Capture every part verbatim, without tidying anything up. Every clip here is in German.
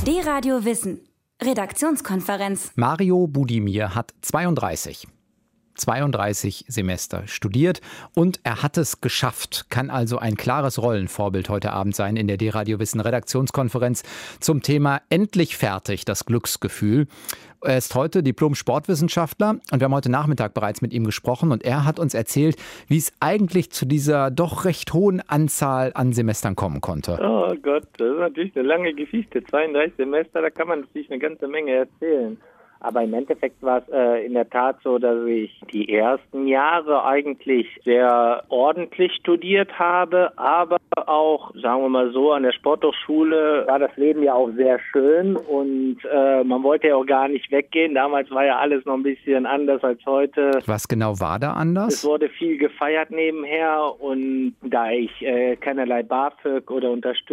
D-Radio Wissen. Redaktionskonferenz. Mario Budimir hat zweiunddreißig. zweiunddreißig Semester studiert und er hat es geschafft, kann also ein klares Rollenvorbild heute Abend sein in der D-Radio Wissen Redaktionskonferenz zum Thema Endlich fertig, das Glücksgefühl. Er ist heute Diplom-Sportwissenschaftler und wir haben heute Nachmittag bereits mit ihm gesprochen und er hat uns erzählt, wie es eigentlich zu dieser doch recht hohen Anzahl an Semestern kommen konnte. Oh Gott, das ist natürlich eine lange Geschichte. zweiunddreißig Semester, da kann man sich eine ganze Menge erzählen. Aber im Endeffekt war es äh, in der Tat so, dass ich die ersten Jahre eigentlich sehr ordentlich studiert habe, aber auch, sagen wir mal so, an der Sporthochschule war das Leben ja auch sehr schön und äh, man wollte ja auch gar nicht weggehen. Damals war ja alles noch ein bisschen anders als heute. Was genau war da anders? Es wurde viel gefeiert nebenher und da ich äh, keinerlei BAföG oder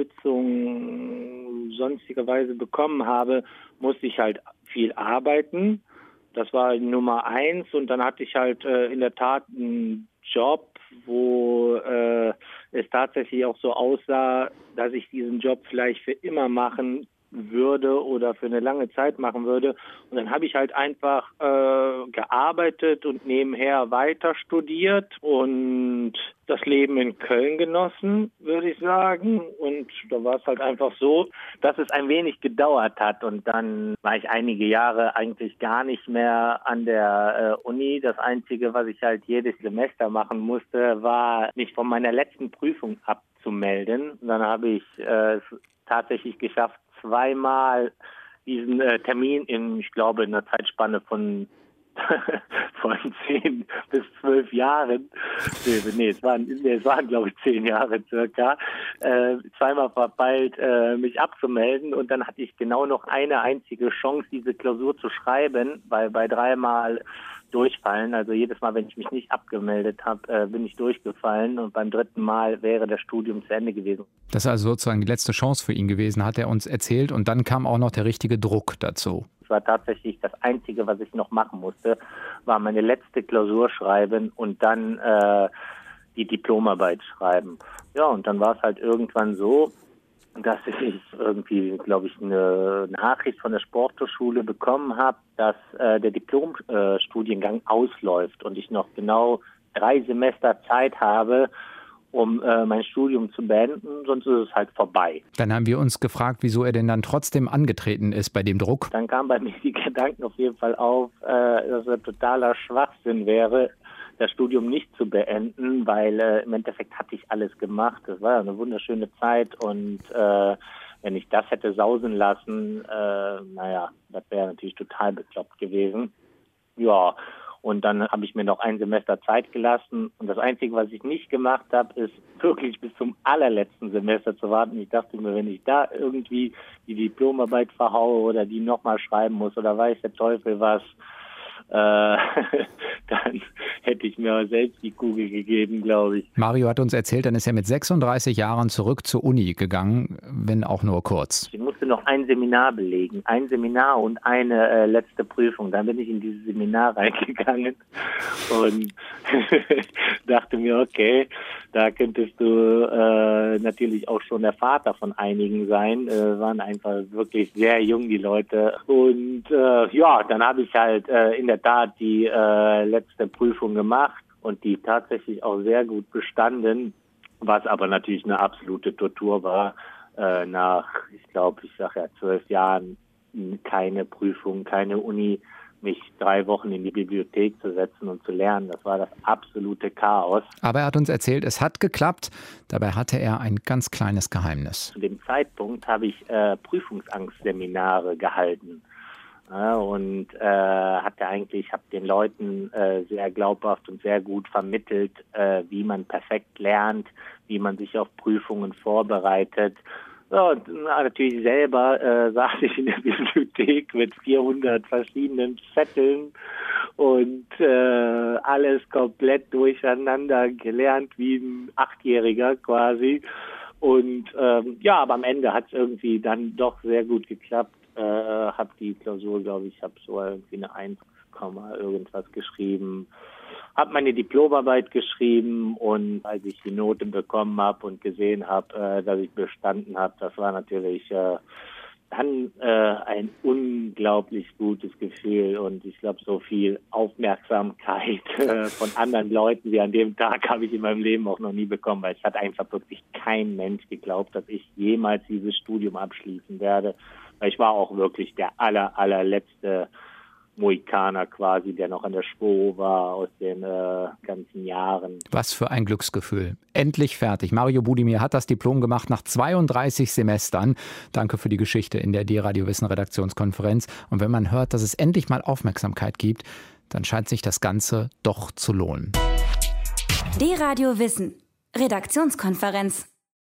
Unterstützung sonstigerweise bekommen habe, musste ich halt viel arbeiten. Das war Nummer eins und dann hatte ich halt äh, in der Tat einen Job, wo äh, es tatsächlich auch so aussah, dass ich diesen Job vielleicht für immer machen würde oder für eine lange Zeit machen würde. Und dann habe ich halt einfach äh, gearbeitet und nebenher weiter studiert und das Leben in Köln genossen, würde ich sagen. Und da war es halt einfach so, dass es ein wenig gedauert hat. Und dann war ich einige Jahre eigentlich gar nicht mehr an der äh, Uni. Das Einzige, was ich halt jedes Semester machen musste, war, mich von meiner letzten Prüfung abzumelden. Und dann habe ich äh, es tatsächlich geschafft, zweimal diesen äh, Termin in, ich glaube, in einer Zeitspanne von von zehn bis zwölf Jahren, nee, nee, es waren, nee, es waren glaube ich zehn Jahre circa, äh, zweimal verpeilt, äh, mich abzumelden und dann hatte ich genau noch eine einzige Chance, diese Klausur zu schreiben, weil bei dreimal durchfallen, also jedes Mal, wenn ich mich nicht abgemeldet habe, äh, bin ich durchgefallen und beim dritten Mal wäre das Studium zu Ende gewesen. Das ist also sozusagen die letzte Chance für ihn gewesen, hat er uns erzählt und dann kam auch noch der richtige Druck dazu. Es war tatsächlich das Einzige, was ich noch machen musste, war meine letzte Klausur schreiben und dann äh, die Diplomarbeit schreiben. Ja, und dann war es halt irgendwann so, dass ich irgendwie, glaube ich, eine Nachricht von der Sporthochschule bekommen habe, dass äh, der Diplomstudiengang äh, ausläuft und ich noch genau drei Semester Zeit habe, um äh, mein Studium zu beenden, sonst ist es halt vorbei. Dann haben wir uns gefragt, wieso er denn dann trotzdem angetreten ist bei dem Druck. Dann kamen bei mir die Gedanken auf jeden Fall auf, äh, dass es totaler Schwachsinn wäre, das Studium nicht zu beenden, weil äh, im Endeffekt hatte ich alles gemacht. Das war ja eine wunderschöne Zeit und äh, wenn ich das hätte sausen lassen, äh, naja, das wäre natürlich total bekloppt gewesen. Ja, und dann habe ich mir noch ein Semester Zeit gelassen und das Einzige, was ich nicht gemacht habe, ist wirklich bis zum allerletzten Semester zu warten. Ich dachte mir, wenn ich da irgendwie die Diplomarbeit verhaue oder die nochmal schreiben muss oder weiß der Teufel was, Äh, dann hätte ich mir selbst die Kugel gegeben, glaube ich. Mario hat uns erzählt, dann ist er mit sechsunddreißig Jahren zurück zur Uni gegangen, wenn auch nur kurz. Ich musste noch ein Seminar belegen, ein Seminar und eine äh, letzte Prüfung. Dann bin ich in dieses Seminar reingegangen und dachte mir, okay, da könntest du äh, natürlich auch schon der Vater von einigen sein. Äh, waren einfach wirklich sehr jung, die Leute. Und äh, ja, dann habe ich halt äh, in der Tat die äh, letzte Prüfung gemacht und die tatsächlich auch sehr gut bestanden, was aber natürlich eine absolute Tortur war. Äh, nach, ich glaube, ich sage ja zwölf Jahren keine Prüfung, keine Uni, mich drei Wochen in die Bibliothek zu setzen und zu lernen. Das war das absolute Chaos. Aber er hat uns erzählt, es hat geklappt. Dabei hatte er ein ganz kleines Geheimnis. Zu dem Zeitpunkt habe ich äh, Prüfungsangstseminare gehalten. Ja, und äh, hatte eigentlich, habe den Leuten äh, sehr glaubhaft und sehr gut vermittelt, äh, wie man perfekt lernt, wie man sich auf Prüfungen vorbereitet. Ja, und natürlich selber äh, saß ich in der Bibliothek mit vierhundert verschiedenen Zetteln und äh, alles komplett durcheinander gelernt, wie ein Achtjähriger quasi. Und ähm, ja, aber am Ende hat es irgendwie dann doch sehr gut geklappt. Äh, habe die Klausur, glaube ich, habe so irgendwie eine eins, irgendwas geschrieben. Habe meine Diplomarbeit geschrieben und als ich die Note bekommen habe und gesehen habe, äh, dass ich bestanden habe, das war natürlich äh, dann äh, ein unglaublich gutes Gefühl und ich glaube, so viel Aufmerksamkeit äh, von anderen Leuten wie an dem Tag habe ich in meinem Leben auch noch nie bekommen, weil es hat einfach wirklich kein Mensch geglaubt, dass ich jemals dieses Studium abschließen werde, weil ich war auch wirklich der aller, allerletzte Mohikaner quasi, der noch an der Spur war aus den äh, ganzen Jahren. Was für ein Glücksgefühl. Endlich fertig. Mario Budimir hat das Diplom gemacht nach zweiunddreißig Semestern. Danke für die Geschichte in der D-Radio Wissen Redaktionskonferenz. Und wenn man hört, dass es endlich mal Aufmerksamkeit gibt, dann scheint sich das Ganze doch zu lohnen. D-Radio Wissen Redaktionskonferenz.